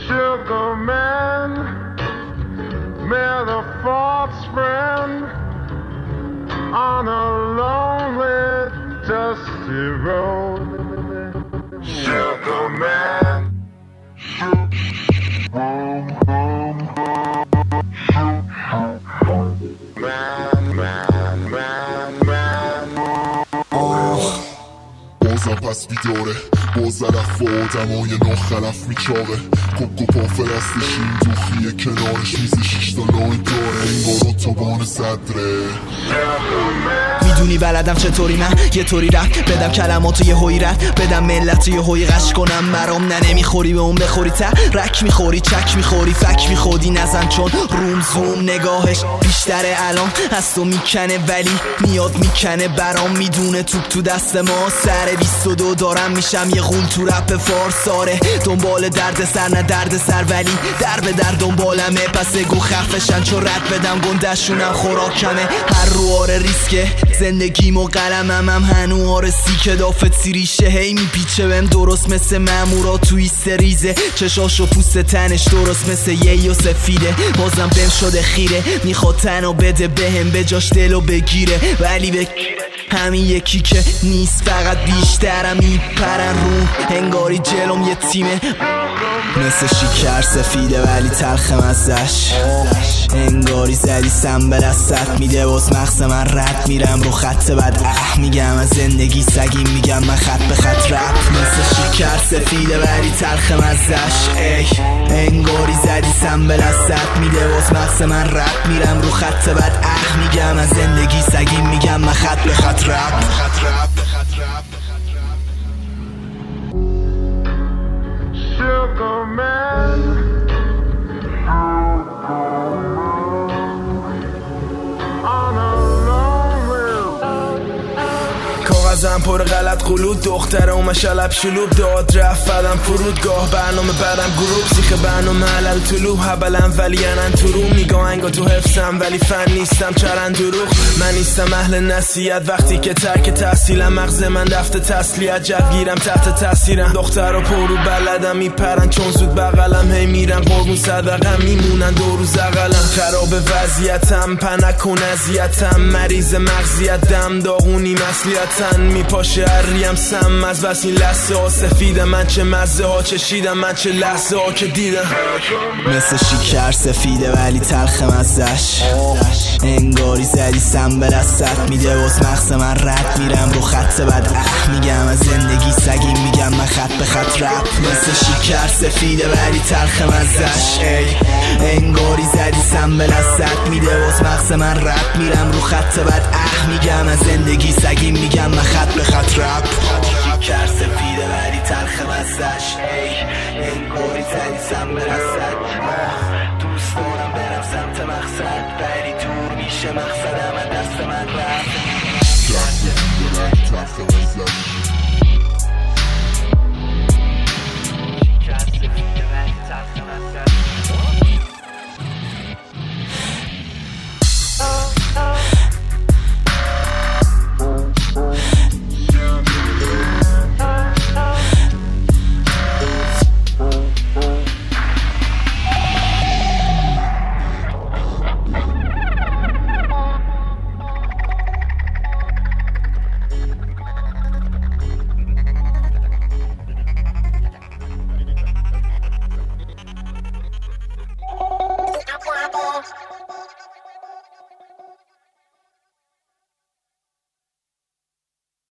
Sugar man, may the false friend on a lonely, dusty road. Sugar man. بازم پس بیداره باز ضرف با آدم های ناخلف میچاره کپ فرستشین دوخیه کنارش میز 6 تا لاین داره انگار اتوبان صدره میدونی بلدم چطوری من یه طوری رفت بدم کلماتو یه هوی رد بدم ملت یه هوی قش کنم مرام نمیخوری به اون بخوری رک میخوری چک میخوری فک میخوردی نزن چون روم زوم نگاهش بیشتره الان از تو میکنه ولی میاد میکنه برام میدونه توپ تو دست ما سر 22 دارم میشم یه غول تو رپ فارساره دنبال درد سر نه درد سر ولی در به در دنبالمه پس گو خفشن چون رد بدم گندشونم خوراکمه هر رواره ریسکه زندگیم و قلمم هم هنواره سیکه دافت سیریشه هی میپیچه بهم درست مثل مامورا توی سریزه چشاش و پوست تنش درست مثل یه و سفیده بازم بهم شده خیره میخواد تنو بده بهم به جاش دلو بگیره ولی بگیره همین یکی که نیست فقط بیشترم میپرن رو انگاری جلوم یه تیمه مثل شکر سفیده ولی تلخم ازش انگاری زدی سنبل از سط میده باز مغز من رد میرم رو خط بعد میگم از زندگی سگیم میگم من خط به خط رپ مثل شکر سفیده ولی تلخم ازش انگاری زدی سنبل از سط میده باز مغز من رد میرم رو خط بعد میگم از زندگی سگیم میگم من خط به خط رپ Sugar man, on a کاغذم پر غلط قلوب دختر اومه شلب شلوب داد رفت فدم فرودگاه برنامه بعدم گروپ سیخ برنامه علل طلوع هبلم ولی انن تو رو میگاه انگا تو حفظم ولی فن نیستم چرن دروغ من نیستم اهل نصیحت وقتی که ترک تحصیلم مغز من رفته تسلیت جوگیرم تحت تاثیرم دختر و پرو بلدم میپرن چون زود بغلم هی میرن قربون صدقم میمونن دو روز اقلم خراب وضعیتم پنک و نزیتم مریض مغزیتم داغونی مسلیتن میپاشه هریم سم از بس این لحظه ها سفیدم من چه مزه ها چشیدم من چه لحظه ها که دیدم مثل شکر سفیده ولی تلخم ازش انگاری زدی سنبل از سط میده باز مغز من رد میرم رو خط بعد میگم از زندگی سگیم میگم من خط به خط رپ مثل شکر سفیده ولی تلخم ازش انگاری زدی سنبل از سط میده باز مغز من رد میرم رو خط بعد میگم از زندگی سگیم میگم من خط به خط رپ شکر سفیده ولی تلخم ازش انگاری زدی سنبل از سط دوست دارم برم سمت مقصد ولی دور میشه مقصدم از دست من رفت شکر سفیده ولی تلخم ازش